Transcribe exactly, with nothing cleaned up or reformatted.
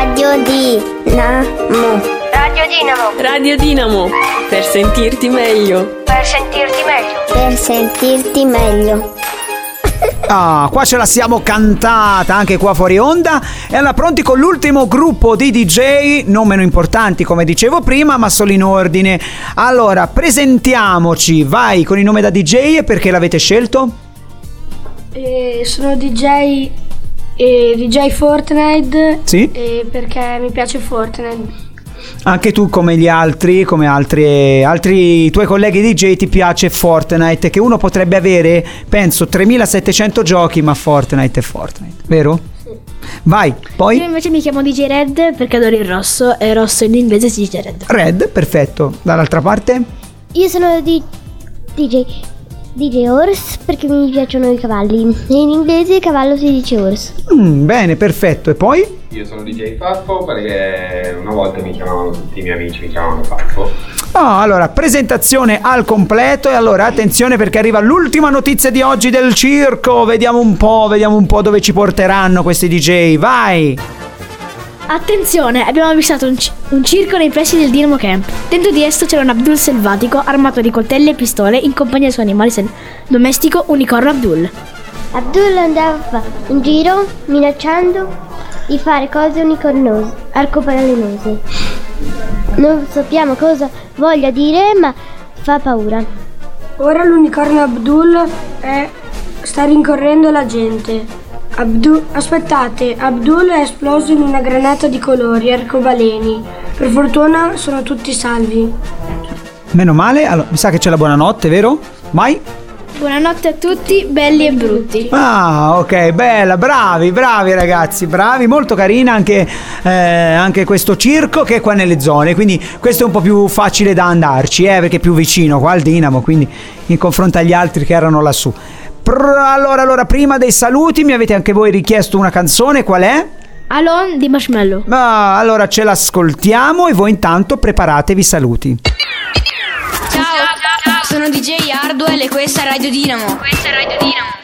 Radio Dinamo. Radio Dinamo. Radio Dinamo. Per sentirti meglio. Per sentirti meglio. Per sentirti meglio. Ah, qua ce la siamo cantata anche qua fuori onda. E allora pronti con l'ultimo gruppo di D J, non meno importanti come dicevo prima, ma solo in ordine. Allora, presentiamoci. Vai con il nome da D J e perché l'avete scelto? Eh, sono D J eh, D J Fortnite. Sì. Eh, perché mi piace Fortnite. Anche tu come gli altri, come altri, altri tuoi colleghi D J ti piace Fortnite, che uno potrebbe avere, penso, tremilasettecento giochi, ma Fortnite è Fortnite, vero? Sì. Vai, poi? Io invece mi chiamo D J Red perché adoro il rosso e rosso in inglese si dice Red. Red, perfetto. Dall'altra parte? Io sono di D J D J Horse perché mi piacciono i cavalli. In inglese cavallo si dice horse. Mm, bene, perfetto. E poi? Io sono D J Faffo perché una volta mi chiamavano tutti i miei amici, mi chiamavano Faffo. Oh, allora, presentazione al completo. E allora attenzione perché arriva l'ultima notizia di oggi del circo. Vediamo un po', vediamo un po' dove ci porteranno questi D J. Vai! Attenzione, abbiamo avvistato un, c- un circo nei pressi del Dinamo Camp. Dentro di esso c'era un Abdul selvatico armato di coltelli e pistole in compagnia del suo animale sen- domestico unicorno Abdul. Abdul andava in giro minacciando di fare cose unicornose, arcobalenose. Non sappiamo cosa voglia dire, ma fa paura. Ora l'unicorno Abdul è, sta rincorrendo la gente. Abdul, aspettate, Abdul è esploso in una granata di colori arcobaleni. Per fortuna sono tutti salvi. Meno male, allora, mi sa che c'è la buonanotte, vero? Vai! Buonanotte a tutti, belli e brutti. Ah, ok, bella, bravi, bravi ragazzi, bravi, molto carina anche, eh, anche questo circo che è qua nelle zone, quindi questo è un po' più facile da andarci, eh, perché è più vicino qua al Dinamo, quindi in confronto agli altri che erano lassù. Allora, allora, prima dei saluti mi avete anche voi richiesto una canzone, qual è? Alone di Marshmello. Ah, allora ce l'ascoltiamo e voi intanto preparatevi i saluti. Ciao, ciao, ciao, sono D J Hardwell e questa è Radio Dinamo. Questa è Radio Dinamo.